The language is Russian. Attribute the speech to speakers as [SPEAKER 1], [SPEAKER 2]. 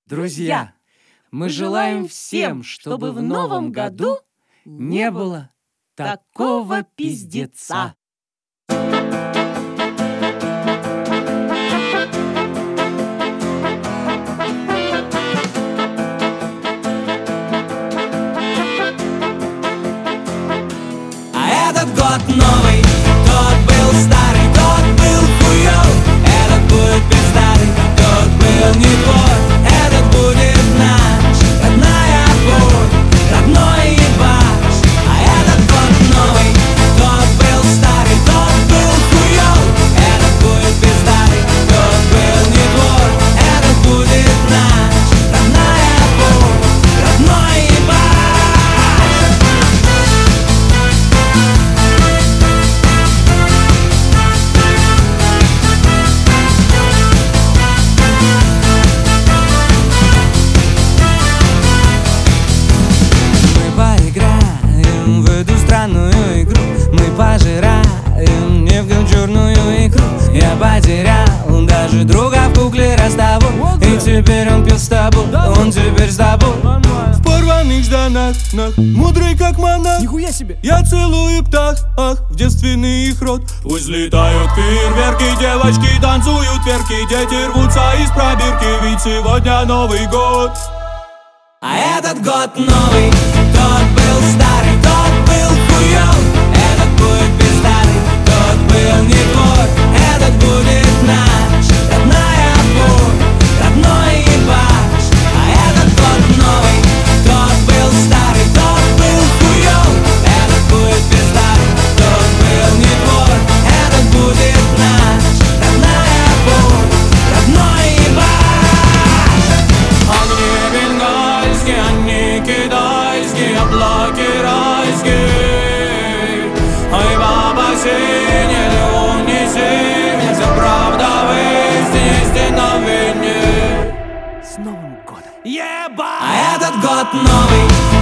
[SPEAKER 1] Друзья, мы желаем всем, чтобы в новом году не было такого пиздеца.
[SPEAKER 2] А этот год новый, тот был старый, тот был хуёв. Этот будет пиздатый, тот был не твой. Этот будет наш, родная путь, родной ебаш. А этот год новый, тот был старый, тот был хуёв. Этот будет пиздатый, тот был не твой. Этот будет наш, родная путь, родной ебаш. Поиграем в эту странную игру. Мы пожираем нефть черную икру. Я потерял даже друга в кукле Ростову. И теперь он пил с тобой, он теперь с тобой. В порванных штанах, мудрый как монах.
[SPEAKER 1] Нихуя себе!
[SPEAKER 2] Я целую птах, ах, в девственный их рот. Пусть летают фейерверки, девочки танцуют верки. Дети рвутся из пробирки, ведь сегодня Новый год. А этот год новый, тот был старый, тот был хуёв. Этот будет пиздатый, тот был не твой. Этот будет наш, родная путь, родной ебаш. А этот год новый, тот был старый, тот был хуёв. Этот будет пиздатый, тот был не твой. Этот будет наш, родная путь, родной ебаш. Огни бенгальские, они китайские, облаки райские. Ой, баба синяя, луни синяя, вся правда в истине, истина в вине.
[SPEAKER 1] С Новым годом!
[SPEAKER 2] Еба! А этот год новый,